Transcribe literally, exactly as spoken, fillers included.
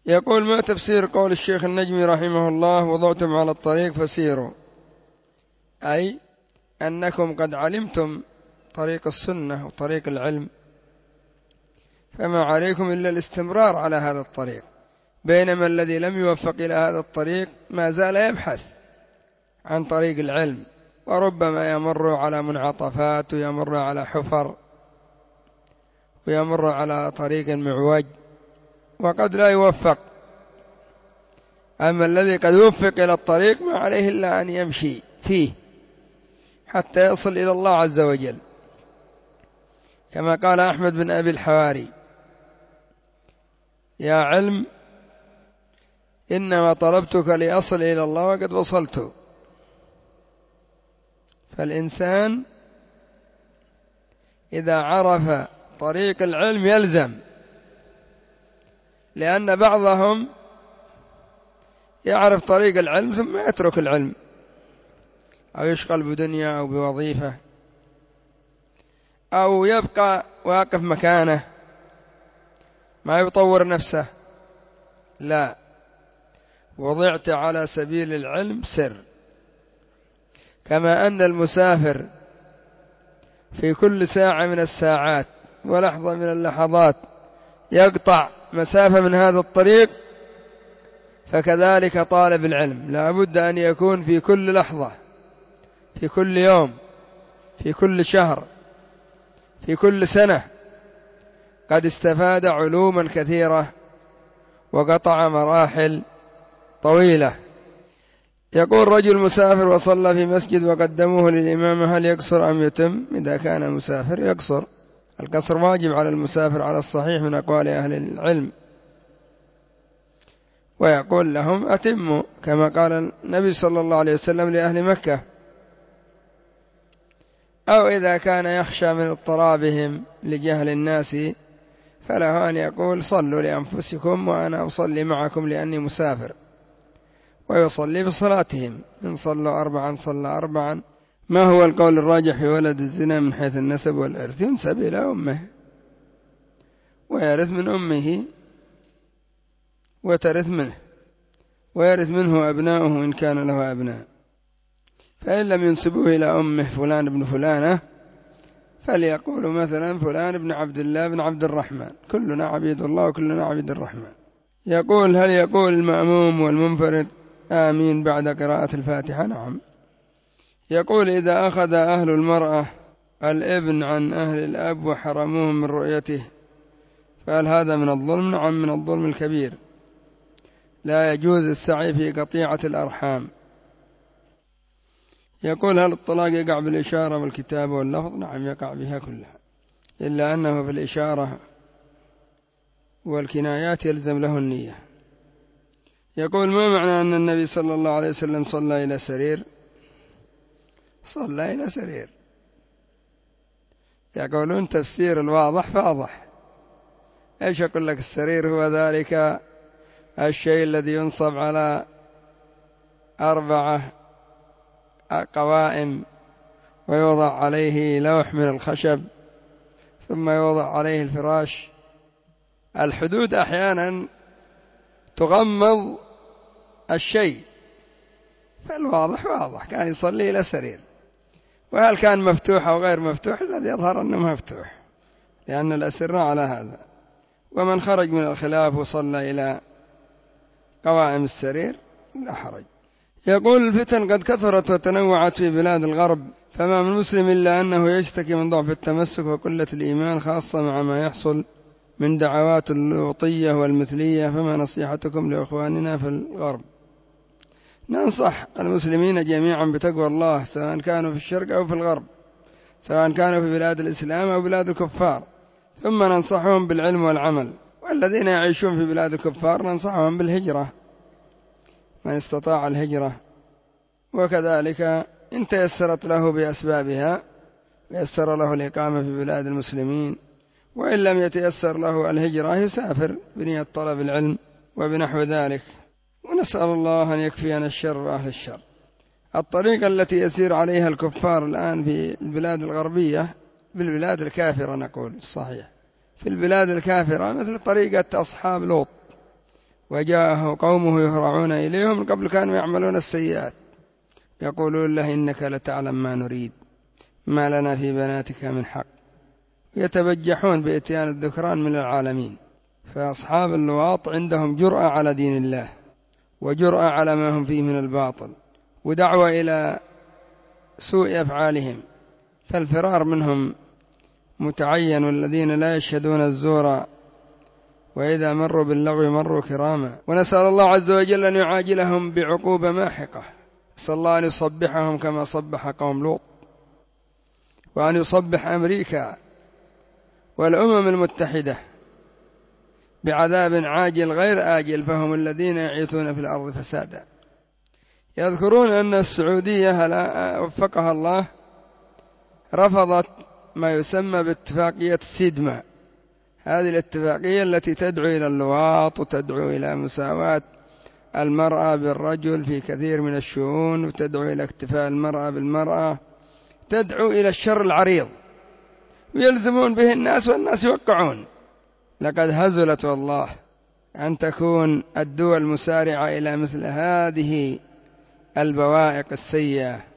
يقول: ما تفسير قول الشيخ النجمي رحمه الله: وضعتم على الطريق فسيروا، أي أنكم قد علمتم طريق السنة وطريق العلم، فما عليكم إلا الاستمرار على هذا الطريق، بينما الذي لم يوفق إلى هذا الطريق ما زال يبحث عن طريق العلم، وربما يمر على منعطفات ويمر على حفر ويمر على طريق معوج وقد لا يوفق. أما الذي قد يوفق إلى الطريق ما عليه إلا أن يمشي فيه حتى يصل إلى الله عز وجل، كما قال أحمد بن أبي الحواري: يا علم إنما طلبتك لأصل إلى الله وقد وصلت. فالإنسان إذا عرف طريق العلم يلزم، لأن بعضهم يعرف طريق العلم ثم يترك العلم، أو يشغل بدنيا أو بوظيفة، أو يبقى واقف مكانه ما يطور نفسه. لا، وضعت على سبيل العلم سر، كما أن المسافر في كل ساعة من الساعات ولحظة من اللحظات يقطع مسافة من هذا الطريق، فكذلك طالب العلم لا بد أن يكون في كل لحظة، في كل يوم، في كل شهر، في كل سنة قد استفاد علوما كثيرة وقطع مراحل طويلة. يقول: رجل مسافر وصلى في مسجد وقدموه للإمام، هل يقصر أم يتم؟ إذا كان مسافر يقصر، القصر واجب على المسافر على الصحيح من أقوال أهل العلم، ويقول لهم: أتموا، كما قال النبي صلى الله عليه وسلم لأهل مكة. أو إذا كان يخشى من اضطرابهم لجهل الناس فله أن يقول: صلوا لأنفسكم وأنا أصلي معكم لأني مسافر، ويصلي بصلاتهم، إن صلوا أربعا صلى أربعا. ما هو القول الراجح في ولد الزنا من حيث النسب والإرث؟ ينسب إلى أمه ويرث من أمه وترث منه، ويرث منه أبناؤه إن كان له أبناء، فإن لم ينسبوه إلى أمه فلان ابن فلانة فليقولوا مثلا فلان ابن عبد الله بن عبد الرحمن، كلنا عبيد الله وكلنا عبيد الرحمن. يقول: هل يقول المأموم والمنفرد آمين بعد قراءة الفاتحة؟ نعم. يقول: إذا أخذ أهل المرأة الابن عن أهل الأب وحرموهم من رؤيته فهل هذا من الظلم؟ نعم، من الظلم الكبير، لا يجوز السعي في قطيعة الأرحام. يقول: هل الطلاق يقع بالإشارة والكتابة واللفظ؟ نعم، يقع بها كلها، إلا أنه في الإشارة والكنايات يلزم له النية. يقول: ما معنى أن النبي صلى الله عليه وسلم صلى إلى سرير؟ صلى إلى سرير. يقولون تفسير الواضح فاضح. إيش أقول لك؟ السرير هو ذلك الشيء الذي ينصب على أربعة قوائم ويوضع عليه لوح من الخشب ثم يوضع عليه الفراش. الحدود أحيانا تغمض الشيء، فالواضح واضح، كان يصلي إلى سرير. وهل كان مفتوح أو غير مفتوح؟ الذي يظهر أنه مفتوح، لأن الأسرة على هذا. ومن خرج من الخلاف وصلى إلى قوائم السرير لا حرج. يقول: الفتن قد كثرت وتنوعت في بلاد الغرب، فما من مسلم إلا أنه يشتكي من ضعف التمسك وقلة الإيمان، خاصة مع ما يحصل من دعوات اللوطية والمثلية، فما نصيحتكم لإخواننا في الغرب؟ ننصح المسلمين جميعا بتقوى الله، سواء كانوا في الشرق أو في الغرب، سواء كانوا في بلاد الإسلام أو بلاد الكفار، ثم ننصحهم بالعلم والعمل. والذين يعيشون في بلاد الكفار ننصحهم بالهجرة من استطاع الهجرة، وكذلك إن تيسرت له بأسبابها يسر له الإقامة في بلاد المسلمين، وإن لم يتيسر له الهجرة يسافر بنية طلب العلم وبنحو ذلك. ونسأل الله أن يكفينا الشر وأهل الشر. الطريقة التي يسير عليها الكفار الآن في البلاد الغربية، بالبلاد الكافرة نقول صحيح، في البلاد الكافرة مثل طريقة أصحاب لوط وجاءه قومه يهرعون إليهم من قبل كانوا يعملون السيئات يقولون له إنك لتعلم ما نريد ما لنا في بناتك من حق يتبجحون بإتيان الذكران من العالمين. فأصحاب اللواط عندهم جرأة على دين الله وجرأة على ما هم فيه من الباطل ودعوة إلى سوء أفعالهم، فالفرار منهم متعين. والذين لا يشهدون الزور وإذا مروا باللغو مروا كراما. ونسأل الله عز وجل أن يعاجلهم بعقوبة ماحقة، نسأل الله أن يصبحهم كما صبح قوم لوط، وأن يصبح أمريكا والأمم المتحدة بعذاب عاجل غير آجل، فهم الذين يعيثون في الأرض فسادا. يذكرون أن السعودية وفقها الله رفضت ما يسمى باتفاقية سيدما، هذه الاتفاقية التي تدعو إلى اللواط وتدعو إلى مساواة المرأة بالرجل في كثير من الشؤون، وتدعو إلى اكتفاء المرأة بالمرأة، تدعو إلى الشر العريض، ويلزمون به الناس والناس يوقعون. لقد هزلت والله أن تكون الدول مسارعة إلى مثل هذه البوائق السيئة